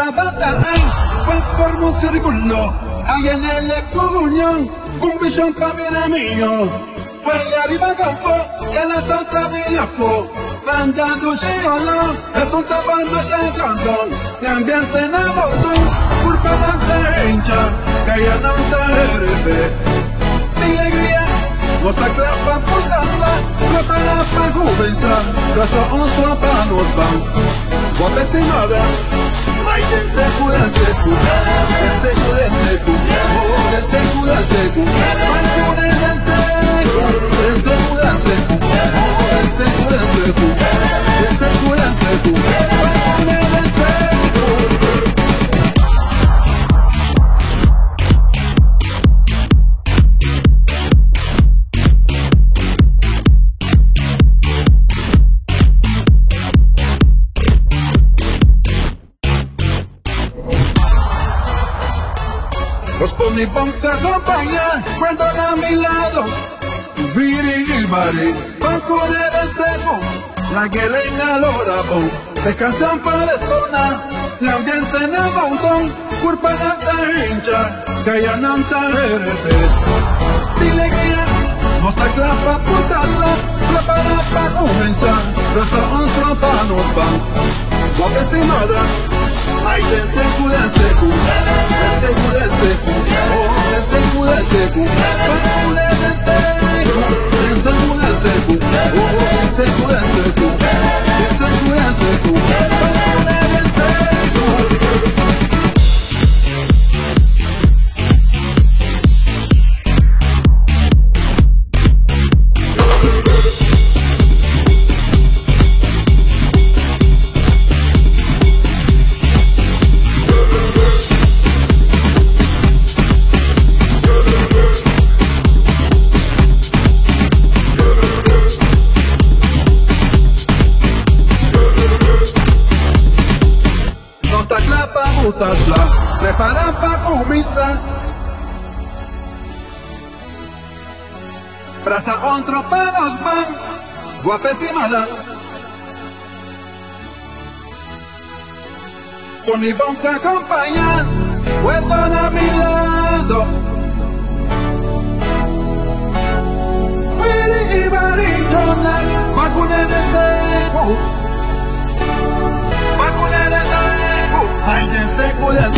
Basabasaran, forma un círculo, ahí en el comunión, un billón camina mío. Puede arriba campo, que la tonta viene fo. Banda tu shiolo, es un sabor más encantón. Que ambiente en el botón, culpa de la hincha, que ya no te herede. Mi alegría, nuestra clapa putasla, prepara para comenzar, caso otro para nos van. Guapes y nada, ay, de secu, de secu, de secu, de secu, oh, de secu, de secu, ay, de secu, de secu, de secu, oh, de secu, de secu, de secu, de secu, ay, de secu. Los poni ponte acompañar cuando a mi lado Viri y Bari van con el seco la que le enalora bon descansan para la zona el ambiente en el montón culpa de la hincha que ya no te herede dile guía nuestra clapa putasla prepara para comenzar raza otro para nos van guapes y nada ay de secu, de secu, de secu, de secu, oh, de secu, de secu, vacune de secu, de secu, de secu, oh, de secu, de secu, de secu, de secu, vacune de secu. Prepara para comenzar. Brasa otro para los van, guapísima. Con mi bonca acompañar, vuelvo a mi lado. Willy y Barillona, vacune de seco. Vacune de seco. Ay, de seco, de